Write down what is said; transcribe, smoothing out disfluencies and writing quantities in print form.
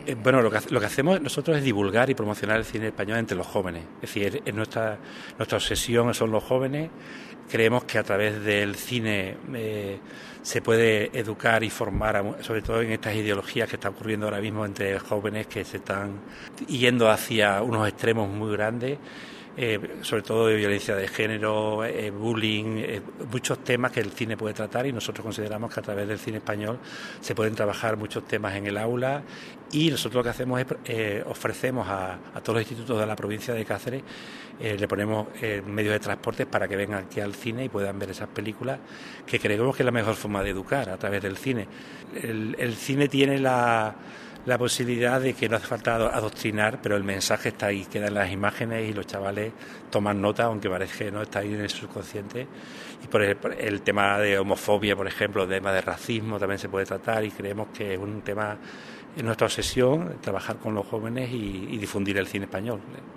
Bueno, lo que hacemos nosotros es divulgar y promocionar el cine español entre los jóvenes. Es decir, nuestra obsesión son los jóvenes. Creemos que a través del cine se puede educar y formar, sobre todo en estas ideologías que están ocurriendo ahora mismo entre jóvenes que se están yendo hacia unos extremos muy grandes. Sobre todo de violencia de género, bullying, muchos temas que el cine puede tratar, y nosotros consideramos que a través del cine español se pueden trabajar muchos temas en el aula, y nosotros lo que hacemos es ofrecemos a todos los institutos de la provincia de Cáceres, le ponemos medios de transporte para que vengan aquí al cine y puedan ver esas películas, que creemos que es la mejor forma de educar, a través del cine. El cine tiene la posibilidad de que no hace falta adoctrinar, pero el mensaje está ahí, quedan las imágenes y los chavales toman nota, aunque parece que no está ahí en el subconsciente. Y por el tema de homofobia, por ejemplo, el tema de racismo también se puede tratar, y creemos que es un tema, en nuestra obsesión, trabajar con los jóvenes y difundir el cine español.